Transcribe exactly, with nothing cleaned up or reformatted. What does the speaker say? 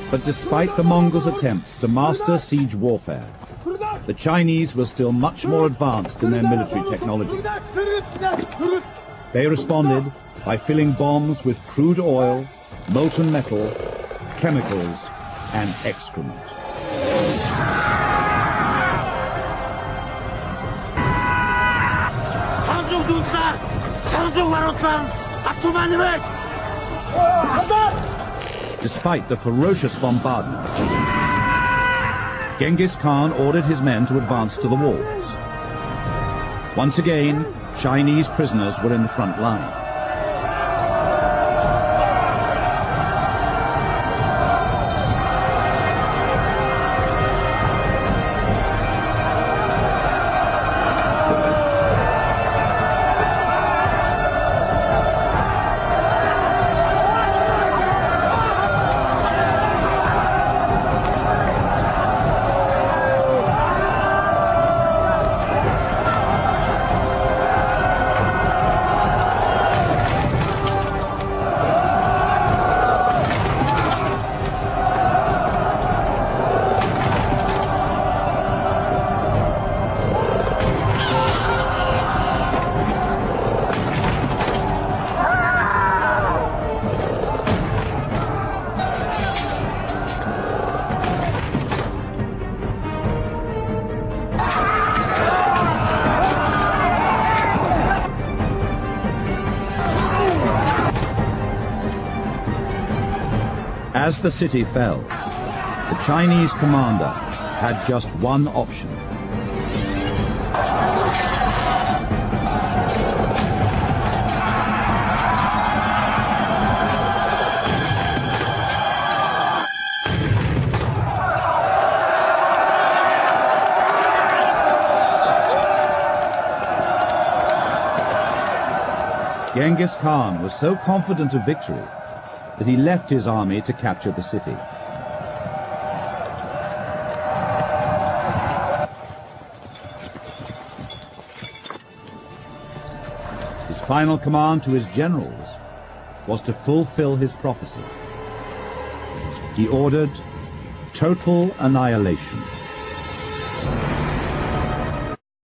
But despite the Mongols' attempts to master siege warfare, the Chinese were still much more advanced in their military technology. They responded by filling bombs with crude oil, molten metal, chemicals, and excrement. Despite the ferocious bombardment, Genghis Khan ordered his men to advance to the walls. Once again, Chinese prisoners were in the front line. As the city fell, the Chinese commander had just one option. Genghis Khan was so confident of victory that he left his army to capture the city. His final command to his generals was to fulfill his prophecy. He ordered total annihilation.